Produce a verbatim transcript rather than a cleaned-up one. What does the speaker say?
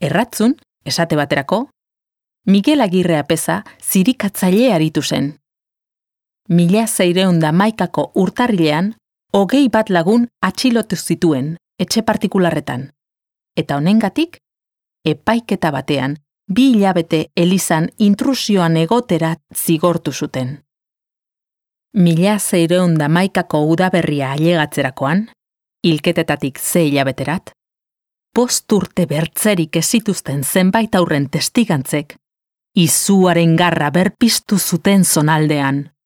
Erratzun, esate baterako, Miguel Agirre Apeza zirikatzaile aritu zen. Mila zeireun da maikako urtarrilean, hogei bat lagun atxilotu zituen, etxe partikularretan. Eta honengatik, epaiketa batean, bi hilabete elizan intrusioan egotera zigortu zuten. Mila zeireun da maikako udaberria ailegatzerakoan, hilketetatik ze hilabeterat, bost urte bertzerik ez zituzten zenbait aurren testigantzek, izuaren garra berpiztu zuten zonaldean.